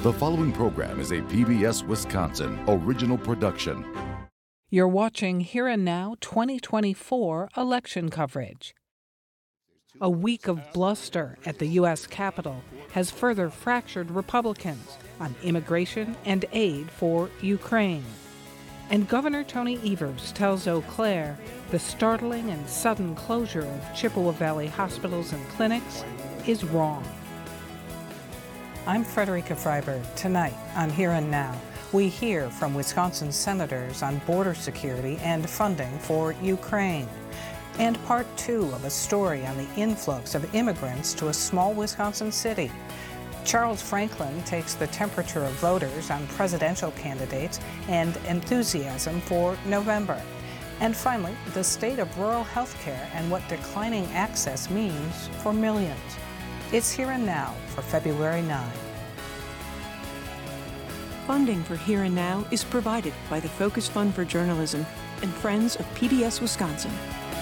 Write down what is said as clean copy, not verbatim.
The following program is a PBS Wisconsin original production. You're watching Here and Now 2024 election coverage. A week of bluster at the U.S. Capitol has further fractured Republicans on immigration and aid for Ukraine. And Governor Tony Evers tells Eau Claire the startling and sudden closure of Chippewa Valley hospitals and clinics is wrong. I'm Frederica Freiberg. Tonight on Here and Now, we hear from Wisconsin senators on border security and funding for Ukraine. And part two of a story on the influx of immigrants to a small Wisconsin city. Charles Franklin takes the temperature of voters on presidential candidates and enthusiasm for November. And finally, the state of rural health care and what declining access means for millions. It's Here and Now for February 9. Funding for Here and Now is provided by the Focus Fund for Journalism and Friends of PBS Wisconsin.